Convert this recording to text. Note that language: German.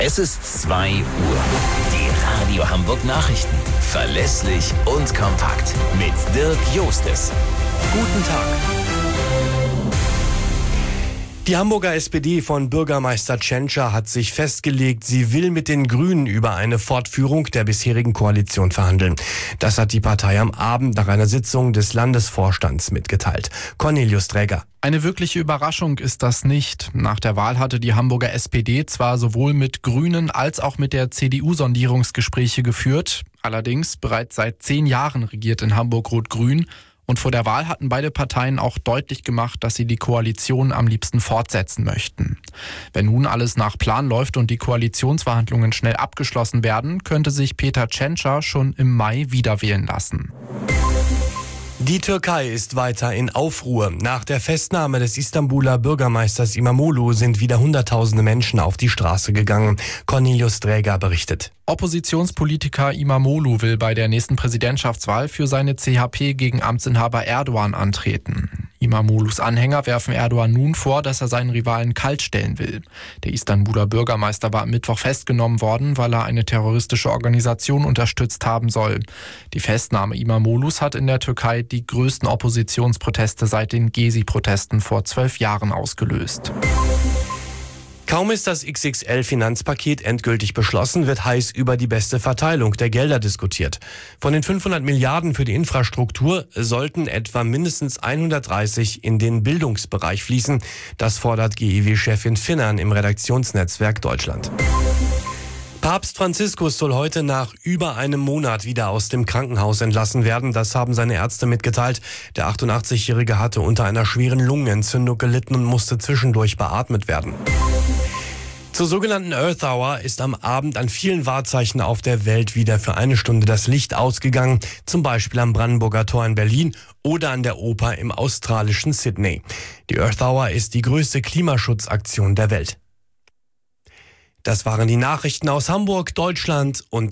Es ist 2 Uhr. Die Radio Hamburg Nachrichten. Verlässlich und kompakt. Mit Dirk Jostes. Guten Tag. Die Hamburger SPD von Bürgermeister Tschentscher hat sich festgelegt, sie will mit den Grünen über eine Fortführung der bisherigen Koalition verhandeln. Das hat die Partei am Abend nach einer Sitzung des Landesvorstands mitgeteilt. Cornelius Träger. Eine wirkliche Überraschung ist das nicht. Nach der Wahl hatte die Hamburger SPD zwar sowohl mit Grünen als auch mit der CDU Sondierungsgespräche geführt. Allerdings bereits seit 10 Jahren regiert in Hamburg Rot-Grün. Und vor der Wahl hatten beide Parteien auch deutlich gemacht, dass sie die Koalition am liebsten fortsetzen möchten. Wenn nun alles nach Plan läuft und die Koalitionsverhandlungen schnell abgeschlossen werden, könnte sich Peter Tschentscher schon im Mai wiederwählen lassen. Die Türkei ist weiter in Aufruhr. Nach der Festnahme des Istanbuler Bürgermeisters İmamoğlu sind wieder Hunderttausende Menschen auf die Straße gegangen. Cornelius Träger berichtet. Oppositionspolitiker İmamoğlu will bei der nächsten Präsidentschaftswahl für seine CHP gegen Amtsinhaber Erdogan antreten. İmamoğlus Anhänger werfen Erdogan nun vor, dass er seinen Rivalen kaltstellen will. Der Istanbuler Bürgermeister war am Mittwoch festgenommen worden, weil er eine terroristische Organisation unterstützt haben soll. Die Festnahme İmamoğlus hat in der Türkei die größten Oppositionsproteste seit den Gezi-Protesten vor 12 Jahren ausgelöst. Kaum ist das XXL-Finanzpaket endgültig beschlossen, wird heiß über die beste Verteilung der Gelder diskutiert. Von den 500 Milliarden für die Infrastruktur sollten etwa mindestens 130 in den Bildungsbereich fließen. Das fordert GEW-Chefin Finnern im Redaktionsnetzwerk Deutschland. Papst Franziskus soll heute nach über einem Monat wieder aus dem Krankenhaus entlassen werden. Das haben seine Ärzte mitgeteilt. Der 88-Jährige hatte unter einer schweren Lungenentzündung gelitten und musste zwischendurch beatmet werden. Zur sogenannten Earth Hour ist am Abend an vielen Wahrzeichen auf der Welt wieder für 1 Stunde das Licht ausgegangen. Zum Beispiel am Brandenburger Tor in Berlin oder an der Oper im australischen Sydney. Die Earth Hour ist die größte Klimaschutzaktion der Welt. Das waren die Nachrichten aus Hamburg, Deutschland und